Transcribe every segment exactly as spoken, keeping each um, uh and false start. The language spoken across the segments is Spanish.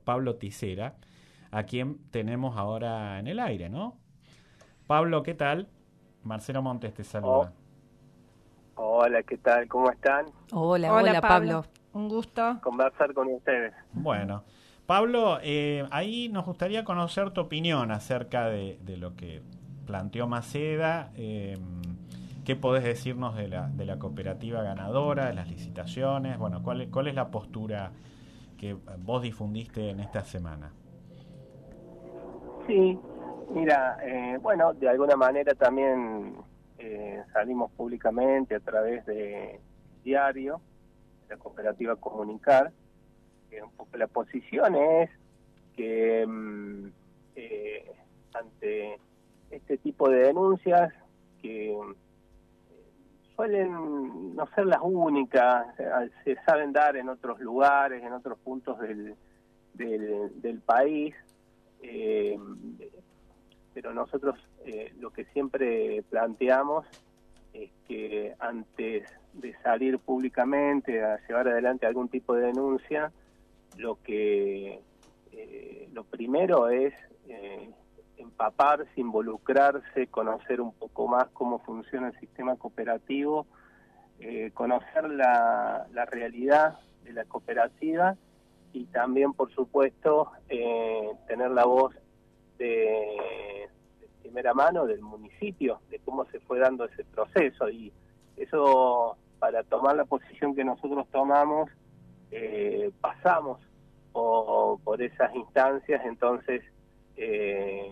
Pablo Tisera, a quien tenemos ahora en el aire, ¿no? Pablo, ¿qué tal? Marcelo Montes te saluda. Oh, hola, ¿qué tal? ¿Cómo están? Hola, hola, hola Pablo. Pablo. Un gusto conversar con ustedes. Bueno, Pablo, eh, ahí nos gustaría conocer tu opinión acerca de, de lo que planteó Maceda. Eh, ¿Qué podés decirnos de la, de la cooperativa ganadora, de las licitaciones? Bueno, ¿cuál, cuál es la postura que vos difundiste en esta semana? Sí, mira, eh, bueno, de alguna manera también eh, salimos públicamente a través de diario, de la cooperativa Comunicar, que un poco la posición es que eh, ante este tipo de denuncias que suelen no ser las únicas, se saben dar en otros lugares, en otros puntos del, del, del país, eh, pero nosotros eh, lo que siempre planteamos es que antes de salir públicamente a llevar adelante algún tipo de denuncia, lo que eh, lo primero es eh, empaparse, involucrarse, conocer un poco más cómo funciona el sistema cooperativo, eh, conocer la, la realidad de la cooperativa y también, por supuesto, eh, tener la voz de, de primera mano del municipio, de cómo se fue dando ese proceso. Y eso, para tomar la posición que nosotros tomamos, eh, pasamos por, por esas instancias, entonces eh,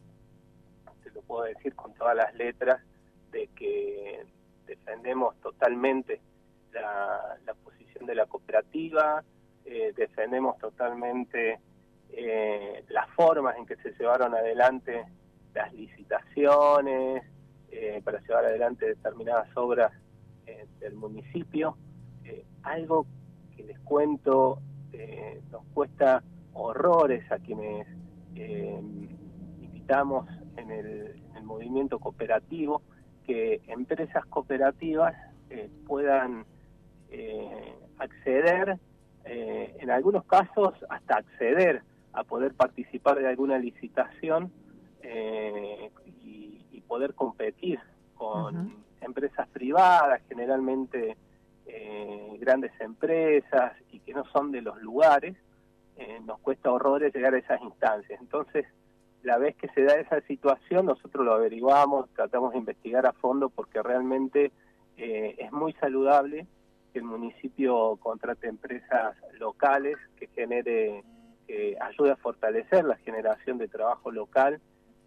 te lo puedo decir con todas las letras, de que defendemos totalmente la, la posición de la cooperativa, eh, defendemos totalmente eh, las formas en que se llevaron adelante las licitaciones eh, para llevar adelante determinadas obras eh, del municipio, eh, algo que les cuento, eh, nos cuesta horrores a quienes eh, militamos en el, en el movimiento cooperativo, que empresas cooperativas eh, puedan eh, acceder, eh, en algunos casos hasta acceder a poder participar de alguna licitación eh, y, y poder competir con uh-huh. empresas privadas, generalmente eh, grandes empresas y que no son de los lugares. Eh, nos cuesta horrores llegar a esas instancias. Entonces, la vez que se da esa situación, nosotros lo averiguamos, tratamos de investigar a fondo, porque realmente eh, es muy saludable que el municipio contrate empresas locales, que genere, que ayude a fortalecer la generación de trabajo local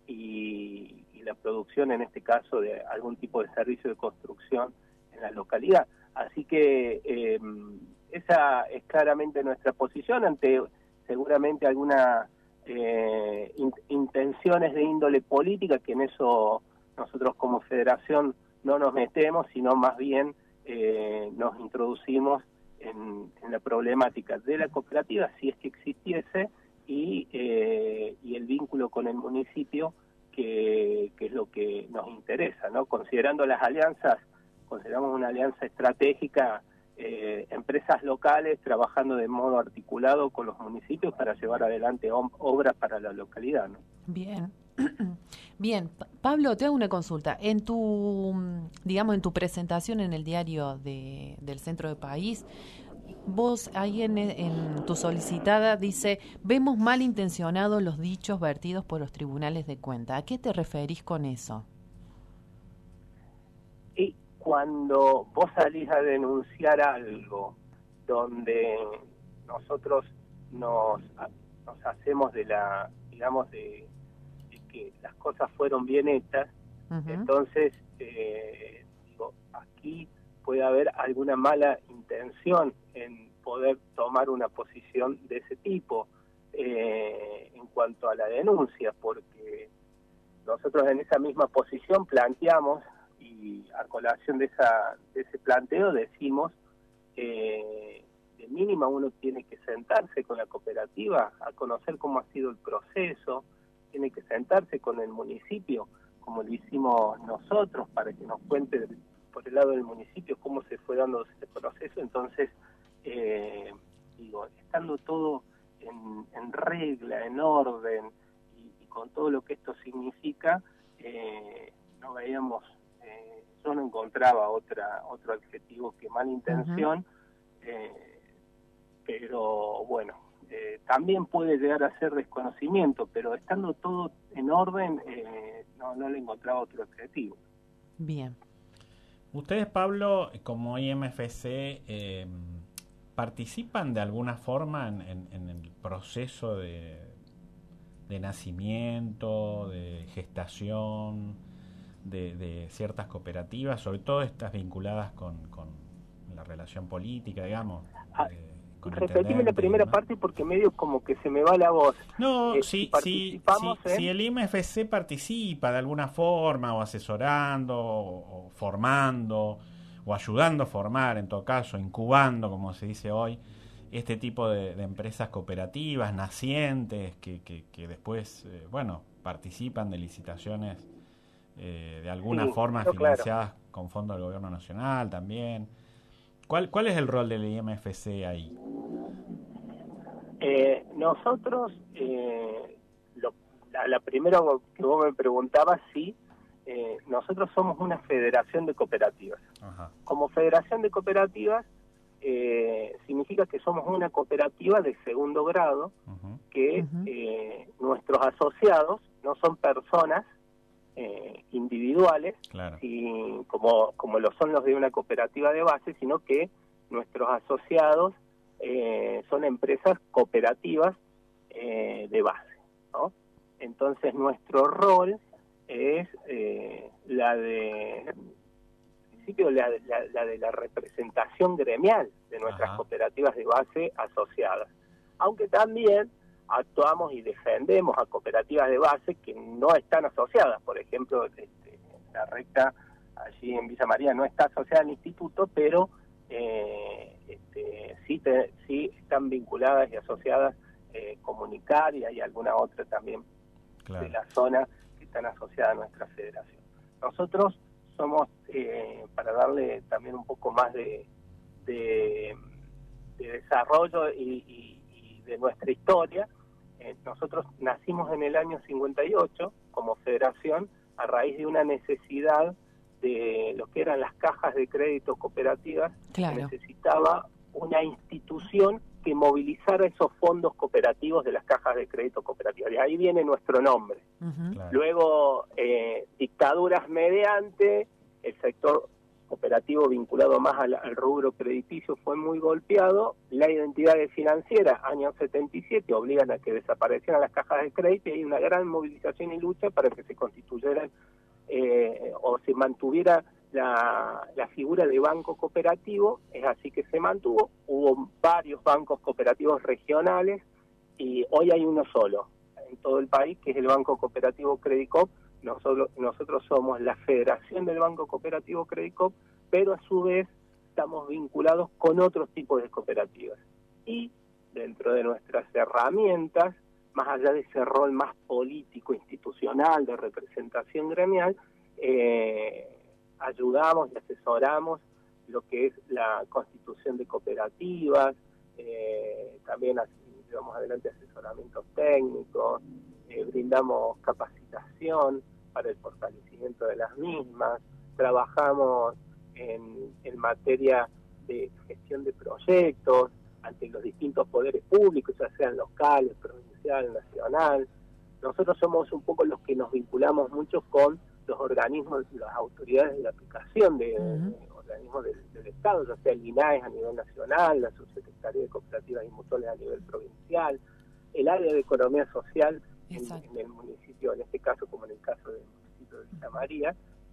y, y la producción, en este caso, de algún tipo de servicio de construcción en la localidad. Así que eh, esa es claramente nuestra posición ante seguramente alguna eh, in, intenciones de índole política, que en eso nosotros como federación no nos metemos, sino más bien eh, nos introducimos en, en la problemática de la cooperativa, si es que existiese, y, eh, y el vínculo con el municipio, que, que es lo que nos interesa, ¿no? Considerando las alianzas, consideramos una alianza estratégica, eh, empresas locales trabajando de modo articulado con los municipios para llevar adelante obras para la localidad, ¿no? Bien. Bien, Pablo, te hago una consulta. En tu, digamos, en tu presentación en el diario de, del Centro del País, vos ahí en, en tu solicitada dice: vemos malintencionados los dichos vertidos por los tribunales de cuentas. ¿A qué te referís con eso? Y cuando vos salís a denunciar algo donde nosotros nos, nos hacemos de la, digamos, de que las cosas fueron bien hechas, uh-huh. entonces eh, digo, aquí puede haber alguna mala intención en poder tomar una posición de ese tipo eh, en cuanto a la denuncia, porque nosotros en esa misma posición planteamos, y a colación de, esa, de ese planteo decimos que de mínima uno tiene que sentarse con la cooperativa a conocer cómo ha sido el proceso, tiene que sentarse con el municipio, como lo hicimos nosotros, para que nos cuente por el lado del municipio cómo se fue dando ese proceso. Entonces, eh, digo, estando todo en, en regla, en orden, y, y con todo lo que esto significa, eh, no veíamos, eh, yo no encontraba otra otro adjetivo que mala intención, uh-huh. eh, pero bueno, eh, también puede llegar a ser desconocimiento, pero estando todo en orden, eh, no, no le encontraba otro adjetivo. Bien. Ustedes, Pablo, como I M F C, eh, ¿participan de alguna forma en, en, en el proceso de, de nacimiento, de gestación de, de ciertas cooperativas, sobre todo estas vinculadas con, con la relación política, digamos? Ah, eh, repetime la primera parte porque medio como que se me va la voz. No, eh, si, si, si, si, en... si el I M F C participa de alguna forma, o asesorando, o, o formando, o ayudando a formar, en todo caso, incubando, como se dice hoy, este tipo de, de empresas cooperativas nacientes que, que, que después, eh, bueno, participan de licitaciones eh, de alguna sí, forma no, financiadas claro. con fondos del gobierno nacional también. ¿Cuál, cuál es el rol del I M F C ahí? Eh, nosotros, eh, lo, la, la primera que vos me preguntabas, sí, eh, nosotros somos una federación de cooperativas. Ajá. Como federación de cooperativas, eh, significa que somos una cooperativa de segundo grado, uh-huh. que uh-huh. Eh, nuestros asociados no son personas eh, individuales, claro. y como, como lo son los de una cooperativa de base, sino que nuestros asociados Eh, son empresas cooperativas eh, de base, ¿no? Entonces nuestro rol es eh, la de, en principio, la, la, la de la representación gremial de nuestras Ajá. cooperativas de base asociadas, aunque también actuamos y defendemos a cooperativas de base que no están asociadas. Por ejemplo, este, la recta allí en Villa María no está asociada al instituto, pero eh, este, sí, te, sí están vinculadas y asociadas eh, Comunicar, y hay alguna otra también claro. de la zona que están asociadas a nuestra federación. Nosotros somos, eh, para darle también un poco más de, de, de desarrollo y, y, y de nuestra historia, eh, nosotros nacimos en el año cincuenta y ocho como federación a raíz de una necesidad de lo que eran las cajas de crédito cooperativas, claro. que necesitaba una institución que movilizara esos fondos cooperativos de las cajas de crédito cooperativas. De ahí viene nuestro nombre. Uh-huh. Claro. Luego, eh, dictaduras mediante, el sector cooperativo vinculado más al, al rubro crediticio fue muy golpeado. La identidad financiera, año setenta y siete, obligan a que desaparecieran las cajas de crédito, y hay una gran movilización y lucha para que se constituyeran Eh, o se mantuviera la, la figura de banco cooperativo. Es así que se mantuvo. Hubo varios bancos cooperativos regionales y hoy hay uno solo en todo el país, que es el Banco Cooperativo Credicop. Nosotros, nosotros somos la federación del Banco Cooperativo Credicop, pero a su vez estamos vinculados con otros tipos de cooperativas. Y dentro de nuestras herramientas, más allá de ese rol más político, institucional, de representación gremial, eh, ayudamos y asesoramos lo que es la constitución de cooperativas, eh, también llevamos adelante asesoramientos técnicos, eh, brindamos capacitación para el fortalecimiento de las mismas, trabajamos en, en materia de gestión de proyectos ante los distintos poderes públicos, ya sean locales, provincial, nacional. Nosotros somos un poco los que nos vinculamos mucho con los organismos, las autoridades de aplicación de, uh-huh. de organismos del, del Estado, ya sea el I N A E S a nivel nacional, la Subsecretaría de Cooperativas y Mutuales a nivel provincial, el área de economía social en, en el municipio, en este caso como en el caso del municipio de Villa María,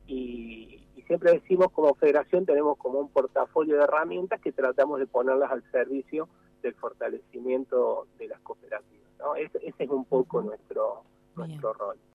y, y siempre decimos, como federación tenemos como un portafolio de herramientas que tratamos de ponerlas al servicio del fortalecimiento de las cooperativas, ¿no? Ese, ese es un poco uh-huh. nuestro, nuestro rol.